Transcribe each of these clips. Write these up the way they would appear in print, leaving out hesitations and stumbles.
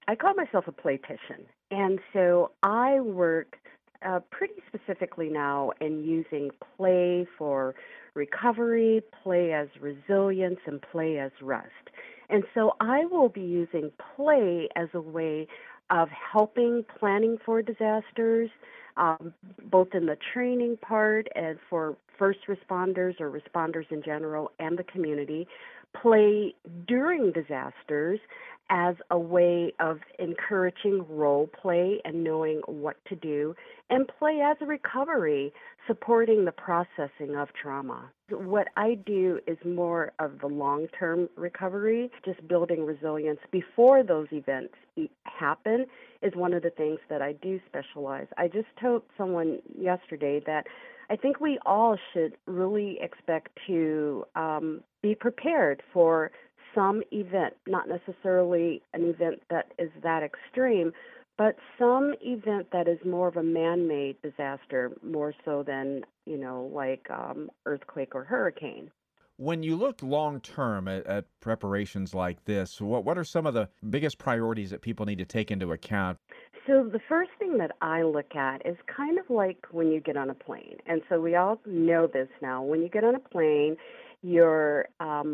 I call myself a playtician. And so I work pretty specifically now in using play for recovery, play as resilience, and play as rest. And so I will be using play as a way of helping planning for disasters, um, both in the training part and for first responders or responders in general and the community, play during disasters as a way of encouraging role play and knowing what to do, and play as a recovery, supporting the processing of trauma. What I do is more of the long term recovery, just building resilience before those events happen is one of the things that I do specialize. I just told someone yesterday that I think we all should really expect to be prepared for some event, not necessarily an event that is that extreme, but some event that is more of a man-made disaster, more so than, like earthquake or hurricane. When you look long term at preparations like this, what are some of the biggest priorities that people need to take into account? So the first thing that I look at is kind of like when you get on a plane. And so we all know this now. When you get on a plane, your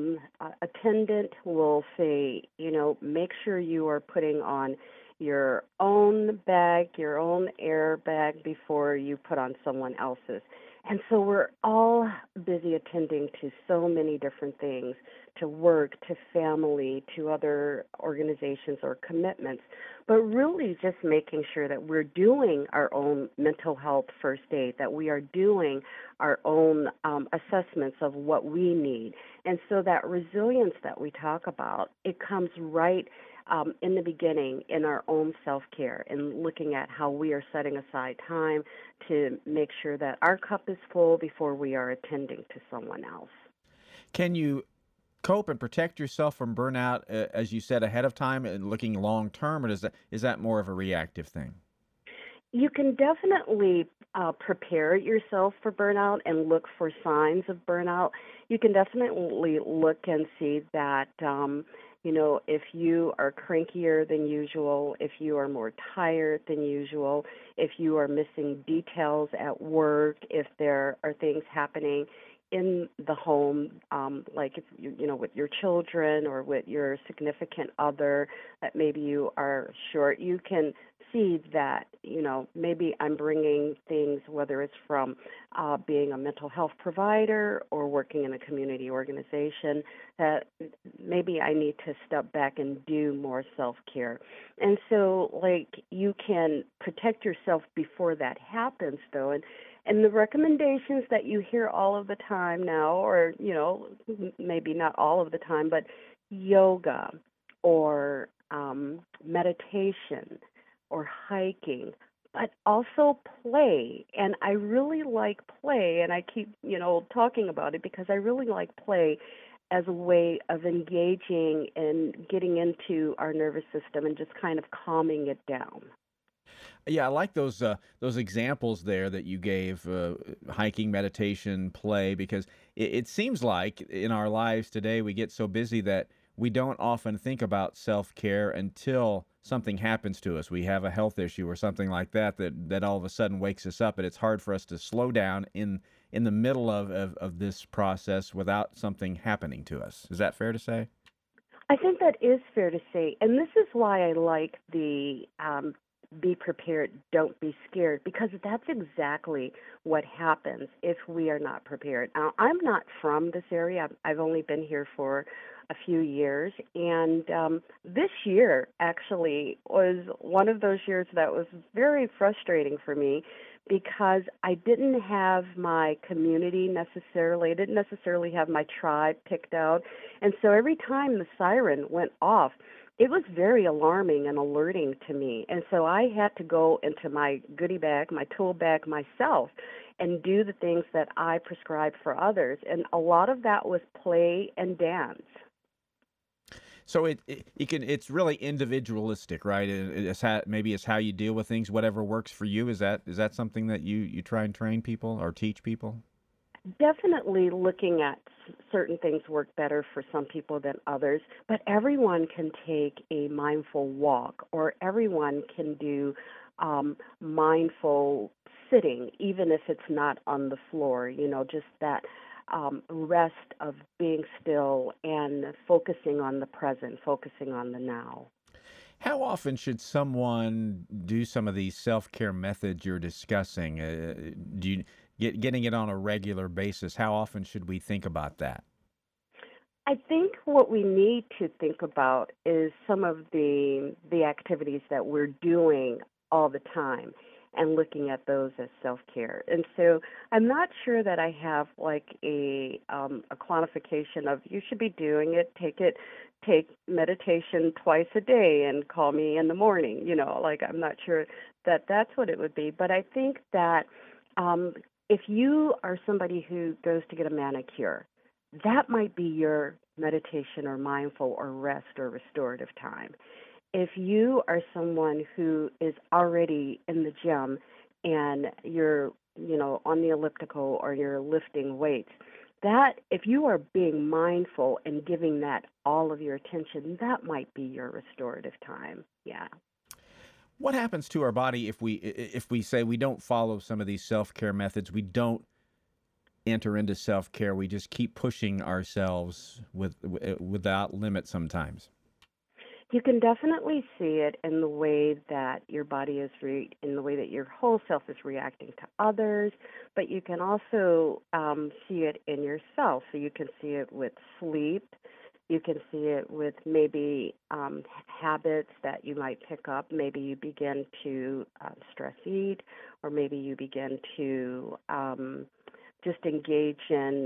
attendant will say, make sure you are putting on your own bag, your own airbag before you put on someone else's. And so we're all busy attending to so many different things, to work, to family, to other organizations or commitments, but really just making sure that we're doing our own mental health first aid, that we are doing our own assessments of what we need. And so that resilience that we talk about, it comes right in the beginning in our own self-care and looking at how we are setting aside time to make sure that our cup is full before we are attending to someone else. Can you cope and protect yourself from burnout, as you said ahead of time, and looking long term, or is that more of a reactive thing? You can definitely prepare yourself for burnout and look for signs of burnout. You can definitely look and see that, if you are crankier than usual, if you are more tired than usual, if you are missing details at work, if there are things happening in the home, like if with your children or with your significant other, that maybe you are short, you can see that maybe I'm bringing things, whether it's from being a mental health provider or working in a community organization, that maybe I need to step back and do more self-care. And so, like, you can protect yourself before that happens, though, and the recommendations that you hear all of the time now, or, maybe not all of the time, but yoga or meditation or hiking, but also play. And I really like play, and I keep, talking about it because I really like play as a way of engaging and getting into our nervous system and just kind of calming it down. Yeah, I like those examples there that you gave, hiking, meditation, play, because it seems like in our lives today we get so busy that we don't often think about self care until something happens to us. We have a health issue or something like that all of a sudden wakes us up, and it's hard for us to slow down in the middle of this process without something happening to us. Is that fair to say? I think that is fair to say, and this is why I like the be prepared, don't be scared, because that's exactly what happens if we are not prepared. Now, I'm not from this area. I've only been here for a few years, and this year actually was one of those years that was very frustrating for me because I didn't have my community necessarily. I didn't necessarily have my tribe picked out, and so every time the siren went off, it was very alarming and alerting to me. And so I had to go into my goodie bag, my tool bag myself, and do the things that I prescribed for others. And a lot of that was play and dance. So it's really individualistic, right? Maybe it's how you deal with things, whatever works for you. Is that something that you try and train people or teach people? Definitely looking at certain things work better for some people than others, but everyone can take a mindful walk or everyone can do mindful sitting, even if it's not on the floor, just that rest of being still and focusing on the present, focusing on the now. How often should someone do some of these self-care methods you're discussing? Do you getting it on a regular basis? How often should we think about that? I think what we need to think about is some of the activities that we're doing all the time and looking at those as self-care. And so I'm not sure that I have like a quantification of you should be doing it, take meditation twice a day and call me in the morning, like I'm not sure that that's what it would be, but I think that um if you are somebody who goes to get a manicure, that might be your meditation or mindful or rest or restorative time. If you are someone who is already in the gym and you're, on the elliptical or you're lifting weights, that if you are being mindful and giving that all of your attention, that might be your restorative time. Yeah. What happens to our body if we say we don't follow some of these self-care methods? We don't enter into self-care. We just keep pushing ourselves without limit sometimes. You can definitely see it in the way that your body in the way that your whole self is reacting to others, but you can also see it in yourself. So you can see it with sleep. You can see it with maybe habits that you might pick up. Maybe you begin to stress eat, or maybe you begin to just engage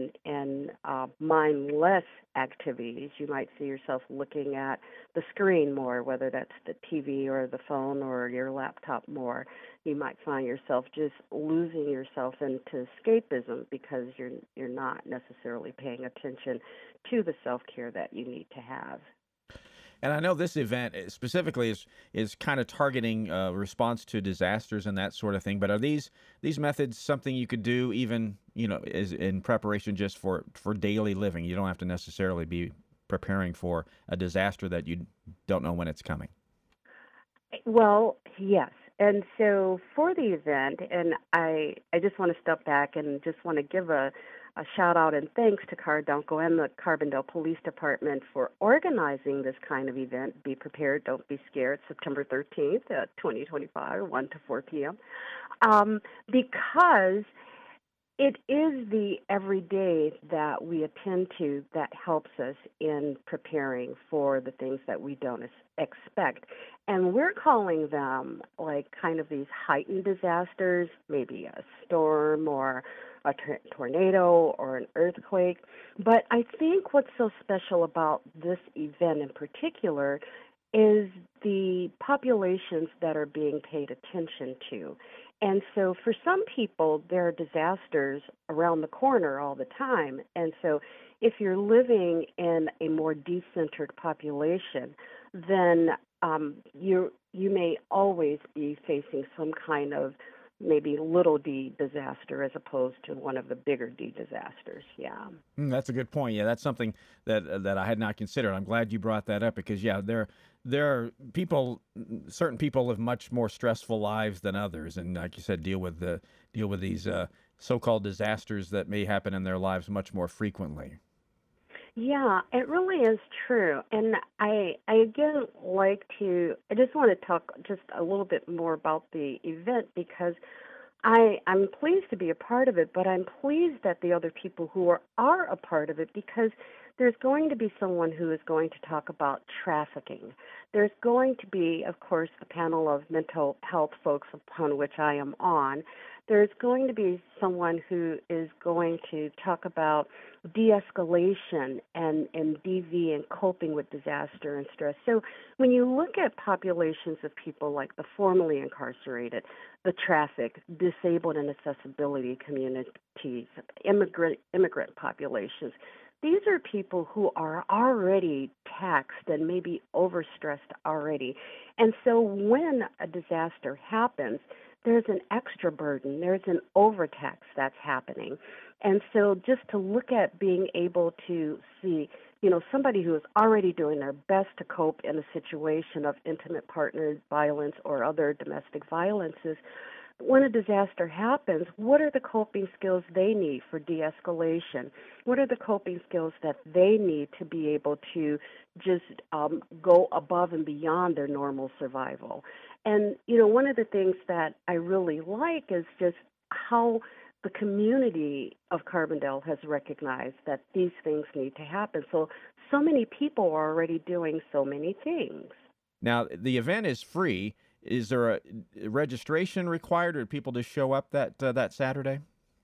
in mindless activities. You might see yourself looking at the screen more, whether that's the TV or the phone or your laptop more. You might find yourself just losing yourself into escapism because you're not necessarily paying attention to the self care that you need to have. And I know this event specifically is kind of targeting response to disasters and that sort of thing. But are these methods something you could do even is in preparation just for daily living? You don't have to necessarily be preparing for a disaster that you don't know when it's coming. Well, yes. And so for the event, and I just want to step back and just want to give a shout out and thanks to Carduncle and the Carbondale Police Department for organizing this kind of event. Be prepared, don't be scared. September 13th, 2025, 1 to 4 p.m. Because it is the everyday that we attend to that helps us in preparing for the things that we don't expect. And we're calling them like kind of these heightened disasters, maybe a storm or a tornado or an earthquake. But I think what's so special about this event in particular is the populations that are being paid attention to. And so for some people, there are disasters around the corner all the time. And so if you're living in a more decentered population, then you may always be facing some kind of maybe little d disaster as opposed to one of the bigger D disasters. Yeah. That's a good point. Yeah, that's something that I had not considered. I'm glad you brought that up because yeah, there are people, certain people live much more stressful lives than others, and like you said, deal with these so-called disasters that may happen in their lives much more frequently. Yeah, it really is true. And I again I just want to talk just a little bit more about the event because I'm pleased to be a part of it, but I'm pleased that the other people who are a part of it because there's going to be someone who is going to talk about trafficking. There's going to be, of course, a panel of mental health folks upon which I am on. There's going to be someone who is going to talk about de-escalation and DV and coping with disaster and stress. So when you look at populations of people like the formerly incarcerated, the trafficked, disabled and accessibility communities, immigrant populations, these are people who are already taxed and maybe overstressed already. And so when a disaster happens, there's an extra burden, there's an overtax that's happening. And so just to look at being able to see, somebody who is already doing their best to cope in a situation of intimate partner violence or other domestic violences, when a disaster happens, what are the coping skills they need for de escalation? What are the coping skills that they need to be able to just go above and beyond their normal survival? And, one of the things that I really like is just how the community of Carbondale has recognized that these things need to happen. So many people are already doing so many things. Now, the event is free. Is there a registration required, or do people just show up that Saturday?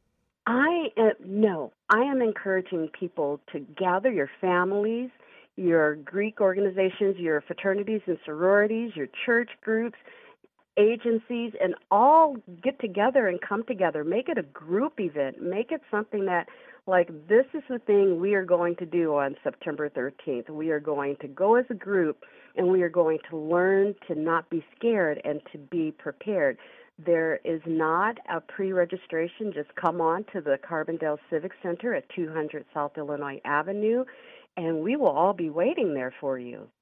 No, I am encouraging people to gather your families, your Greek organizations, your fraternities and sororities, your church groups, agencies, and all get together and come together. Make it a group event. Make it something that, like, this is the thing we are going to do on September 13th. We are going to go as a group and we are going to learn to not be scared and to be prepared. There is not a pre-registration. Just come on to the Carbondale Civic Center at 200 South Illinois Avenue, and we will all be waiting there for you.